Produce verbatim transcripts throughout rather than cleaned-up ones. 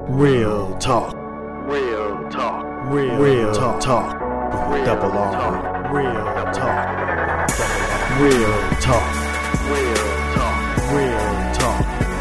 Real talk. Real talk. Real, Real talk. talk. Real double R. talk. Real talk. Real talk. Real talk. Real talk.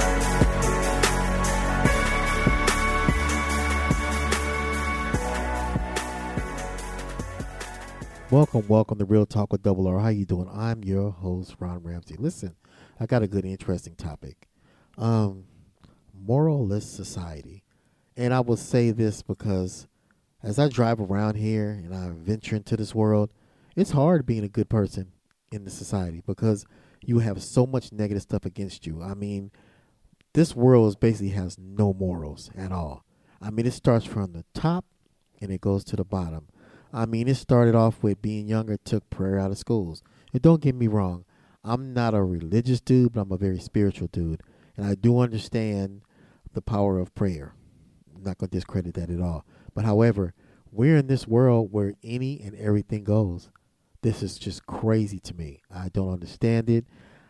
Welcome, welcome to Real Talk with Double R. How you doing? I'm your host, Ron Ramsey. Listen, I got a good, interesting topic. Um, moralless society. And I will say this because as I drive around here and I venture into this world, it's hard being a good person in the society because you have so much negative stuff against you. I mean, this world basically has no morals at all. I mean, it starts from the top and it goes to the bottom. I mean, it started off with being younger, took prayer out of schools. And don't get me wrong, I'm not a religious dude, but I'm a very spiritual dude. And I do understand the power of prayer. I'm not going to discredit that at all. But however, we're in this world where any and everything goes. This is just crazy to me. I don't understand it,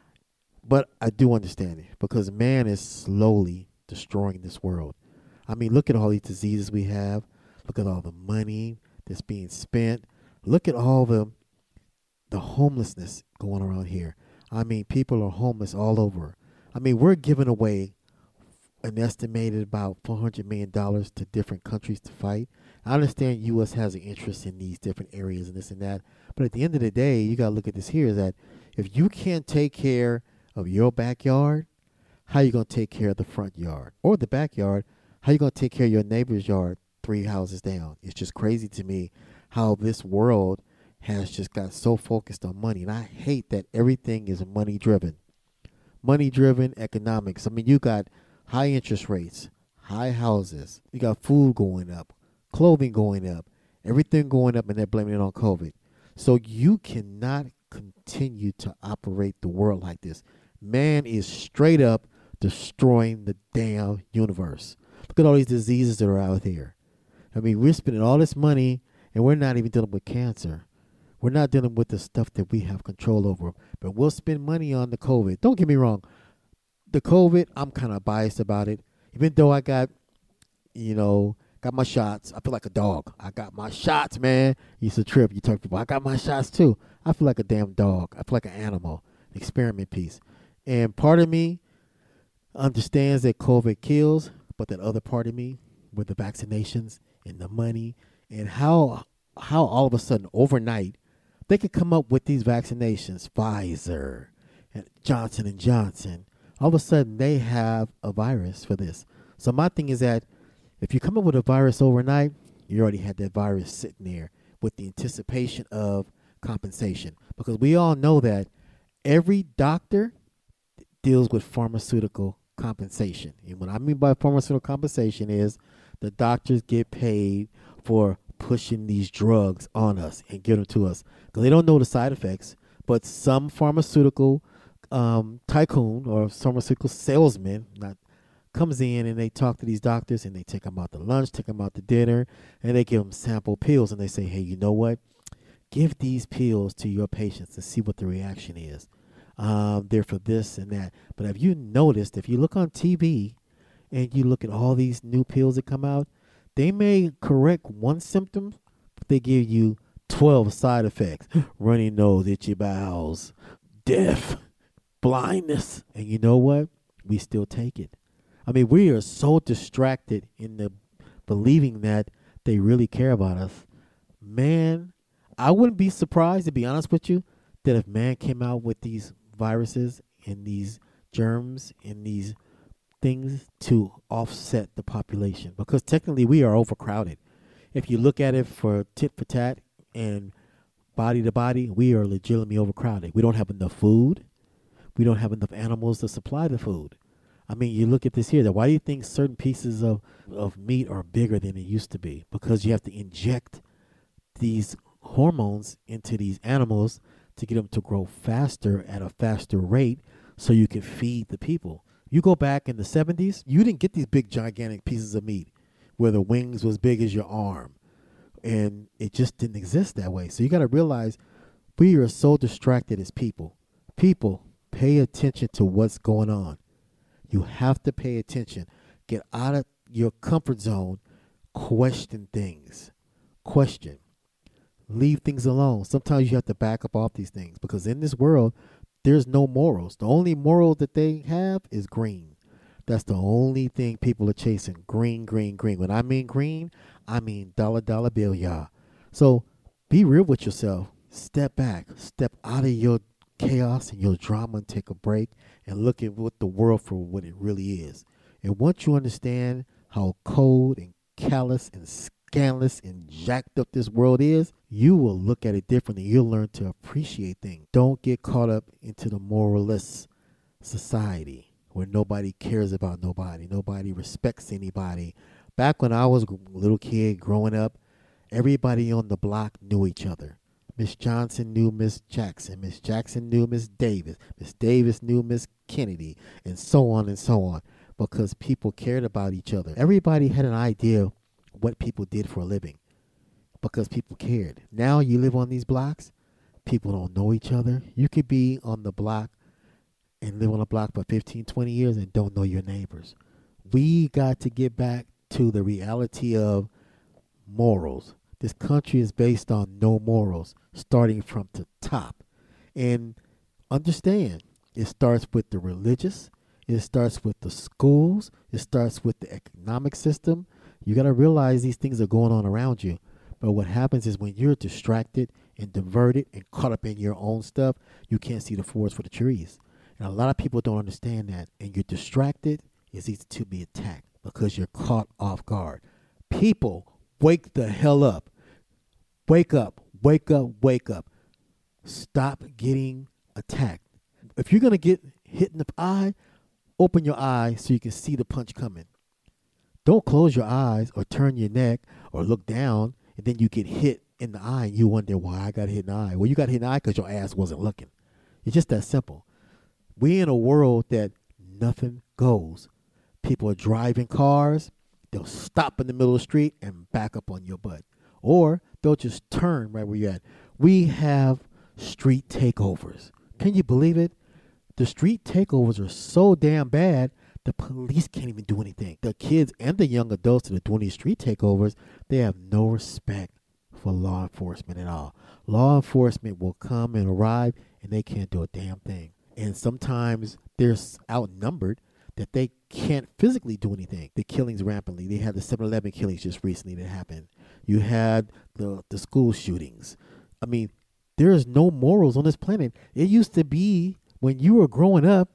but I do understand it because man is slowly destroying this world. I mean, look at all these diseases we have. Look at all the money that's being spent. Look at all the the homelessness going around here. I mean, people are homeless all over. I mean, we're giving away an estimated about four hundred million dollars to different countries to fight. I understand U S has an interest in these different areas and this and that. But at the end of the day, you got to look at this here is that if you can't take care of your backyard, how you going to take care of the front yard? Or the backyard, how you going to take care of your neighbor's yard three houses down? It's just crazy to me how this world has just got so focused on money. And I hate that everything is money driven. Money driven economics. I mean, you got high interest rates, high houses. You got food going up, clothing going up, everything going up, and they're blaming it on COVID. So you cannot continue to operate the world like this. Man is straight up destroying the damn universe. Look at all these diseases that are out here. I mean, we're spending all this money, and we're not even dealing with cancer. We're not dealing with the stuff that we have control over. But we'll spend money on the COVID. Don't get me wrong. The COVID, I'm kind of biased about it. Even though I got, you know, got my shots. I feel like a dog. I got my shots, man. You used to trip. You talk to people. I got my shots, too. I feel like a damn dog. I feel like an animal, an experiment piece. And part of me understands that COVID kills, but that other part of me, with the vaccinations and the money, and how how all of a sudden, overnight, they could come up with these vaccinations, Pfizer and Johnson and Johnson. All of a sudden, they have a virus for this. So my thing is that if you come up with a virus overnight, you already had that virus sitting there with the anticipation of compensation. Because we all know that every doctor deals with pharmaceutical compensation. And what I mean by pharmaceutical compensation is the doctors get paid for pushing these drugs on us and give them to us. Because they don't know the side effects, but some pharmaceutical um, tycoon or pharmaceutical salesman not comes in and they talk to these doctors and they take them out to lunch, take them out to dinner, and they give them sample pills and they say, hey, you know what? Give these pills to your patients and see what the reaction is. Um, they're for this and that. But have you noticed, if you look on T V and you look at all these new pills that come out, they may correct one symptom, but they give you twelve side effects. Runny nose, itchy bowels, death, blindness. And you know what? We still take it. I mean, we are so distracted in the believing that they really care about us. Man, I wouldn't be surprised, to be honest with you, that if man came out with these viruses and these germs and these things to offset the population. Because technically we are overcrowded. If you look at it for tit for tat and body to body, we are legitimately overcrowded. We don't have enough food. We don't have enough animals to supply the food. I mean, you look at this here. That why do you think certain pieces of, of meat are bigger than it used to be? Because you have to inject these hormones into these animals to get them to grow faster at a faster rate so you can feed the people. You go back in the seventies, you didn't get these big, gigantic pieces of meat where the wings was big as your arm. And it just didn't exist that way. So you got to realize we are so distracted as people. People, pay attention to what's going on. You have to pay attention. Get out of your comfort zone, question things. Question. Leave things alone. Sometimes you have to back up off these things because in this world, there's no morals. The only moral that they have is green. That's the only thing people are chasing. Green, green, green. When I mean green, I mean dollar, dollar bill, y'all. So be real with yourself. Step back. Step out of your chaos and your drama and take a break and look at what the world for what it really is. And once you understand how cold and callous and scandalous and jacked up this world is, you will look at it differently. You'll learn to appreciate things. Don't get caught up into the moralist society where nobody cares about nobody. Nobody respects anybody. Back when I was a little kid growing up, everybody on the block knew each other. Miss Johnson knew Miss Jackson. Miss Jackson knew Miss Davis. Miss Davis knew Miss Kennedy, and so on and so on, because people cared about each other. Everybody had an idea what people did for a living because people cared. Now you live on these blocks, people don't know each other. You could be on the block and live on a block for fifteen, twenty years and don't know your neighbors. We got to get back to the reality of morals. This country is based on no morals, starting from the top. And understand, it starts with the religious, it starts with the schools, it starts with the economic system. You got to realize these things are going on around you. But what happens is when you're distracted and diverted and caught up in your own stuff, you can't see the forest for the trees. And a lot of people don't understand that. And you're distracted, it's easy to be attacked because you're caught off guard. People, wake the hell up. Wake up, wake up, wake up. Stop getting attacked. If you're going to get hit in the eye, open your eye so you can see the punch coming. Don't close your eyes or turn your neck or look down and then you get hit in the eye and you wonder why I got hit in the eye. Well, you got hit in the eye because your ass wasn't looking. It's just that simple. We're in a world that nothing goes. People are driving cars. They'll stop in the middle of the street and back up on your butt. Or they'll just turn right where you're at. We have street takeovers. Can you believe it? The street takeovers are so damn bad, the police can't even do anything. The kids and the young adults that are doing these street takeovers, they have no respect for law enforcement at all. Law enforcement will come and arrive, and they can't do a damn thing. And sometimes they're outnumbered that they can't physically do anything. The killings rampantly. They had the seven eleven killings just recently that happened. You had the, the school shootings. I mean, there is no morals on this planet. It used to be when you were growing up,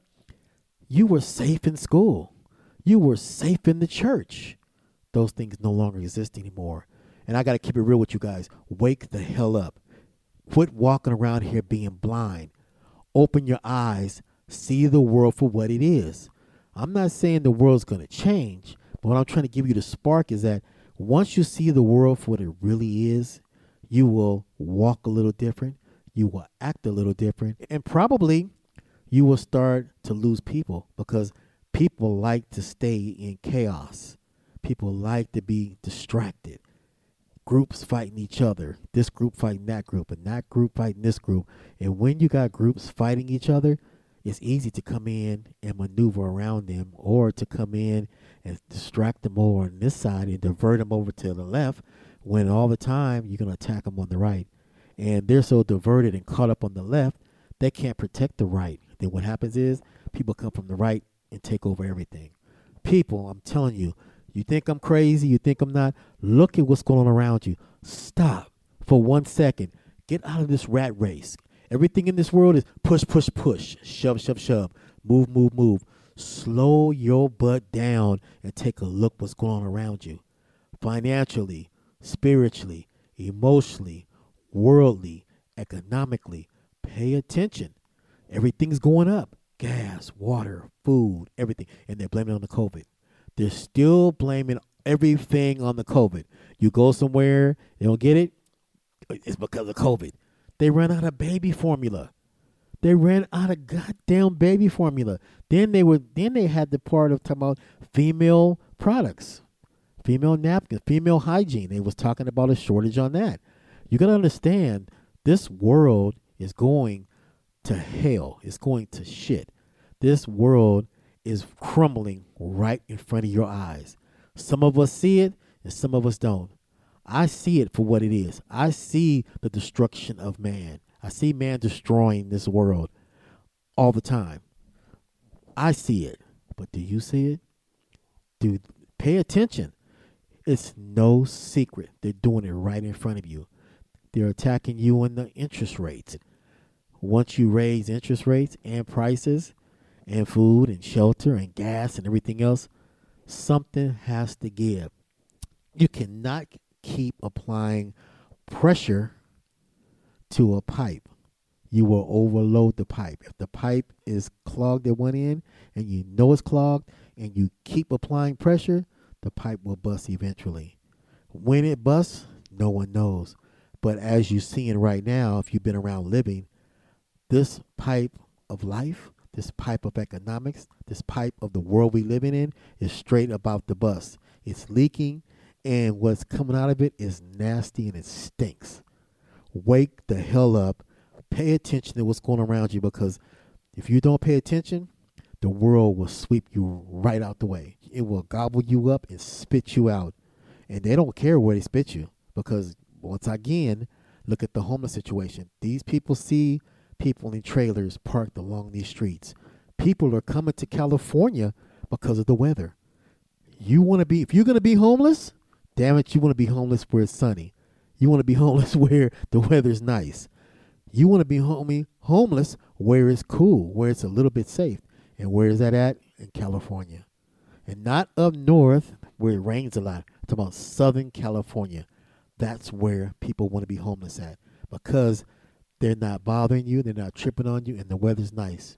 you were safe in school. You were safe in the church. Those things no longer exist anymore. And I got to keep it real with you guys. Wake the hell up. Quit walking around here being blind. Open your eyes. See the world for what it is. I'm not saying the world's going to change, but what I'm trying to give you the spark is that once you see the world for what it really is, you will walk a little different. You will act a little different. And probably you will start to lose people because people like to stay in chaos. People like to be distracted. Groups fighting each other. This group fighting that group and that group fighting this group. And when you got groups fighting each other, it's easy to come in and maneuver around them or to come in and distract them over on this side and divert them over to the left when all the time you're going to attack them on the right. And they're so diverted and caught up on the left, they can't protect the right. Then what happens is people come from the right and take over everything. People, I'm telling you, you think I'm crazy, you think I'm not, look at what's going on around you. Stop for one second. Get out of this rat race. Everything in this world is push, push, push, shove, shove, shove, move, move, move. Slow your butt down and take a look what's going on around you. Financially, spiritually, emotionally, worldly, economically, pay attention. Everything's going up. Gas, water, food, everything. And they're blaming it on the COVID. They're still blaming everything on the COVID. You go somewhere, they don't get it, it's because of COVID. They ran out of baby formula. They ran out of goddamn baby formula. Then they were then they had the part of talking about female products, female napkins, female hygiene. They was talking about a shortage on that. You gotta understand, this world is going to hell. It's going to shit. This world is crumbling right in front of your eyes. Some of us see it and some of us don't. I see it for what it is. I see the destruction of man. I see man destroying this world all the time. I see it. But do you see it? Do pay attention. It's no secret. They're doing it right in front of you. They're attacking you on the interest rates. Once you raise interest rates and prices and food and shelter and gas and everything else, something has to give. You cannot keep applying pressure to a pipe. You will overload the pipe. If the pipe is clogged at one end and you know it's clogged and you keep applying pressure, the pipe will bust eventually. When it busts, no one knows. But as you're seeing right now, if you've been around living, this pipe of life, this pipe of economics, this pipe of the world we living in is straight about to bust. It's leaking, and what's coming out of it is nasty and it stinks. Wake the hell up. Pay attention to what's going on around you, because if you don't pay attention, the world will sweep you right out the way. It will gobble you up and spit you out. And they don't care where they spit you, because once again, look at the homeless situation. These people see people in trailers parked along these streets. People are coming to California because of the weather. You want to be, if you're going to be homeless, damn it, you want to be homeless where it's sunny. You want to be homeless where the weather's nice. You want to be homie, homeless where it's cool, where it's a little bit safe. And where is that at? In California. And not up north where it rains a lot. I'm talking about Southern California. That's where people want to be homeless at, because they're not bothering you, they're not tripping on you, and the weather's nice.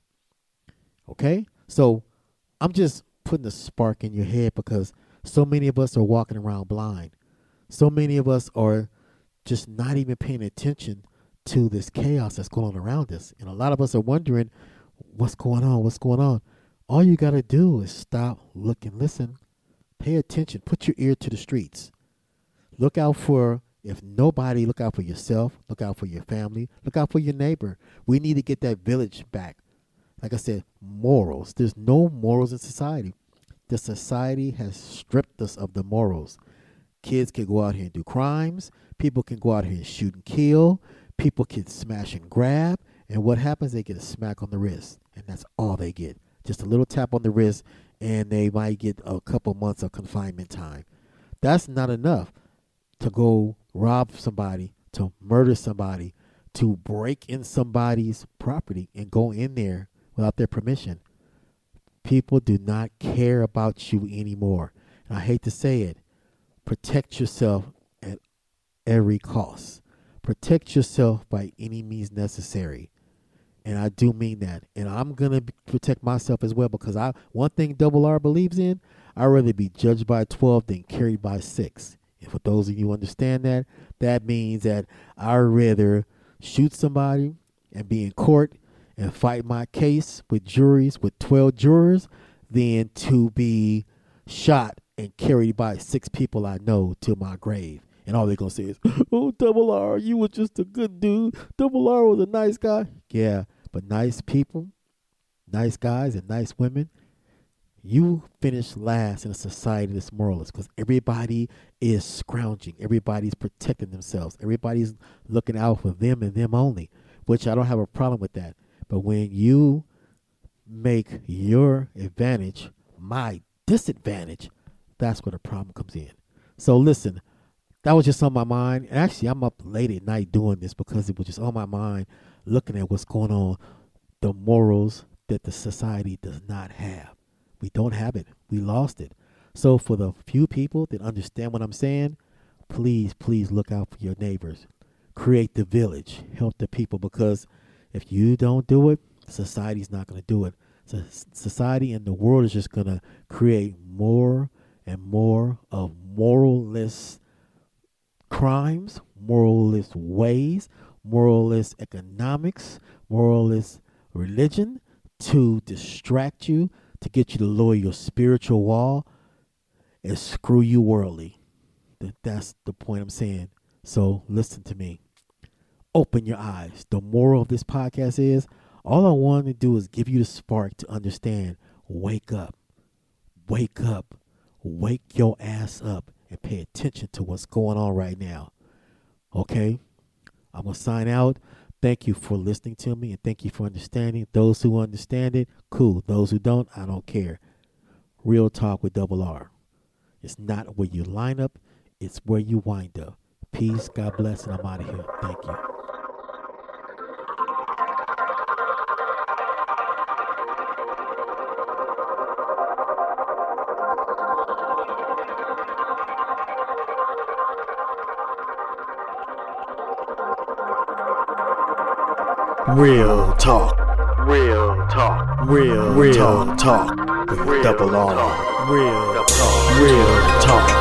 Okay? So I'm just putting a spark in your head, because so many of us are walking around blind. So many of us are just not even paying attention to this chaos that's going on around us. And a lot of us are wondering, what's going on? What's going on? All you got to do is stop, look, and listen. Pay attention. Put your ear to the streets. Look out for, if nobody, look out for yourself. Look out for your family. Look out for your neighbor. We need to get that village back. Like I said, morals. There's no morals in society. The society has stripped us of the morals. Kids can go out here and do crimes. People can go out here and shoot and kill. People can smash and grab. And what happens? They get a smack on the wrist. And that's all they get. Just a little tap on the wrist, and they might get a couple months of confinement time. That's not enough to go rob somebody, to murder somebody, to break in somebody's property and go in there without their permission. People do not care about you anymore. And I hate to say it, protect yourself at every cost. Protect yourself by any means necessary. And I do mean that. And I'm going to protect myself as well, because I one thing Double R believes in, I'd rather be judged by twelve than carried by six. And for those of you who understand that, that means that I'd rather shoot somebody and be in court and fight my case with juries, with twelve jurors, than to be shot and carried by six people I know to my grave. And all they're going to say is, oh, Double R, you were just a good dude. Double R was a nice guy. Yeah, but nice people, nice guys, and nice women, you finish last in a society that's moralist, because everybody is scrounging. Everybody's protecting themselves. Everybody's looking out for them and them only, which I don't have a problem with that. But when you make your advantage my disadvantage, that's where the problem comes in. So listen, that was just on my mind. And actually, I'm up late at night doing this because it was just on my mind, looking at what's going on, the morals that the society does not have. We don't have it. We lost it. So for the few people that understand what I'm saying, please, please look out for your neighbors. Create the village. Help the people, because if you don't do it, society's not going to do it. So society and the world is just going to create more and more of moralless crimes, moralist ways, moralist economics, moralist religion to distract you, to get you to lower your spiritual wall and screw you worldly. That's the point I'm saying. So listen to me. Open your eyes. The moral of this podcast is, all I want to do is give you the spark to understand. Wake up. Wake up. wake your ass up and pay attention to what's going on right now. Okay? I'm going to sign out. Thank you for listening to me, and thank you for understanding. Those who understand it, cool. Those who don't, I don't care. Real Talk with Double R. It's not where you line up, it's where you wind up. Peace, God bless, and I'm out of here. Thank you. Real talk. Real talk. Real, real talk. talk. With Real Double R. talk. Real Double talk. R. Real talk.